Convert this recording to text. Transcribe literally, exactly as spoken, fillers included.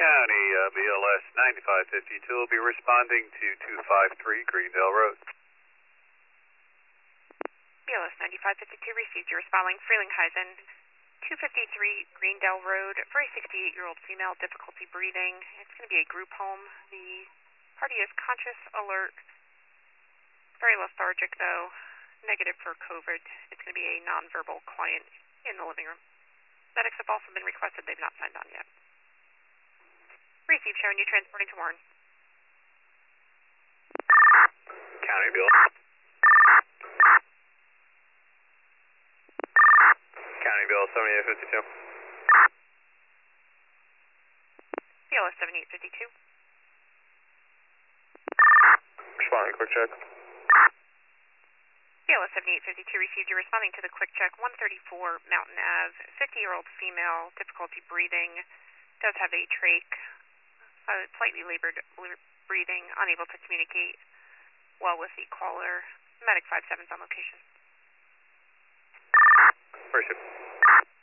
County, uh, B L S ninety-five fifty-two will be responding to two five three Greendale Road. B L S ninety-five fifty-two received. You're responding Frelinghuysen, two fifty-three Greendale Road for a sixty-eight-year-old female, difficulty breathing. It's going to be a group home. The party is conscious, alert, very lethargic though, negative for COVID. It's going to be a nonverbal client in the living room. Medics have also been requested. They've not signed on yet. Receive, showing you transporting to Warren. County Bill. County Bill seventy-eight fifty-two. B L S seventy-eight fifty-two. Responding, quick check. B L S seventy-eight fifty-two received. You're responding to the quick check, one thirty-four Mountain Ave, fifty-year-old female, difficulty breathing, does have a trach, uh, slightly labored breathing, unable to communicate well with the caller. Medic five seven's on location. Appreciate it.